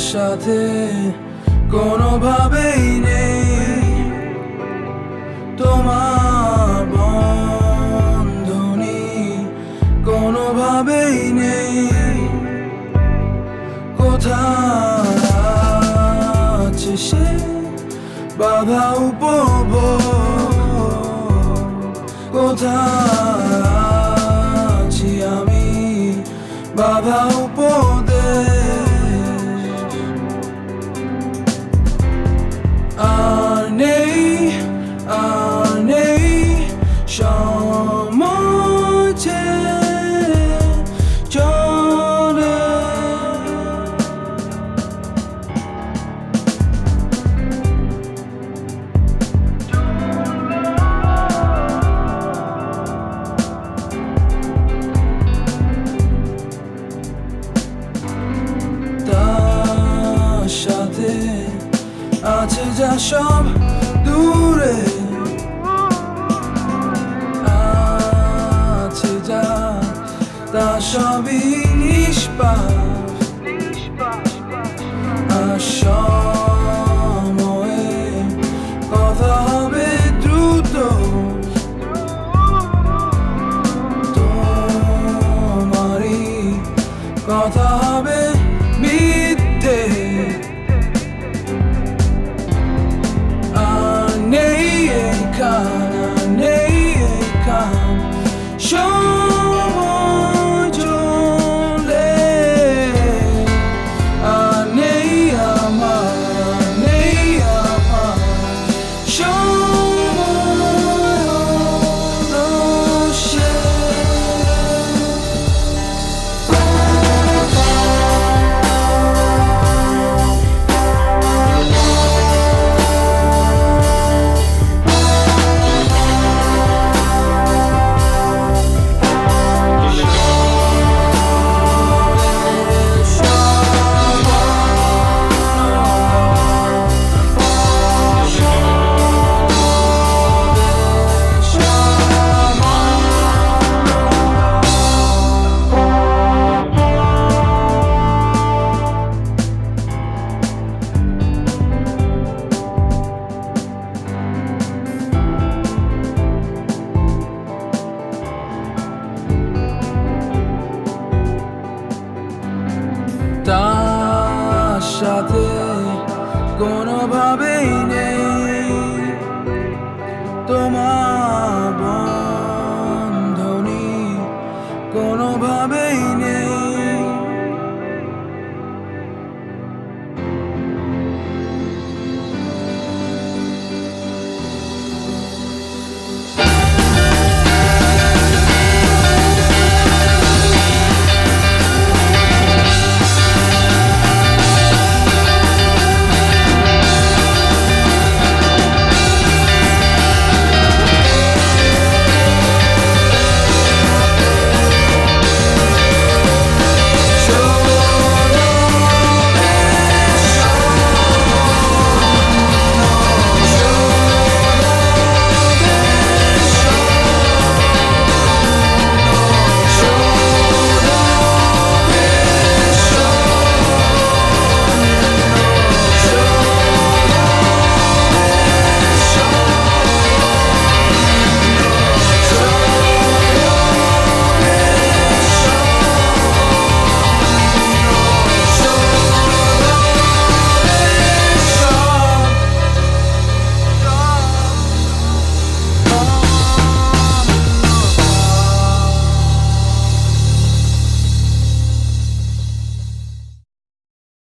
সাথে কোনোভাবেই নেই তোমার বন্ধনী, কোনোভাবেই নেই। কোথায় আছে সে বাধা উপভোগ, কোথায় আছি আমি বাধা উপদেশ। আর নেই সময় চলে। তার সাথে আছে যা সব দূরে, আছে যা তা সবই নিষ্পাপ। আর সময়ে কথা হবে দ্রুত, তোমারই কথা হবে মিথ্যে। আর নেই এখান সময় চলে। আর নেই আমার সময় হলো তার সাথে কোনোভাবেই নেই তোমার বন্ধনী, কোনোভাবেই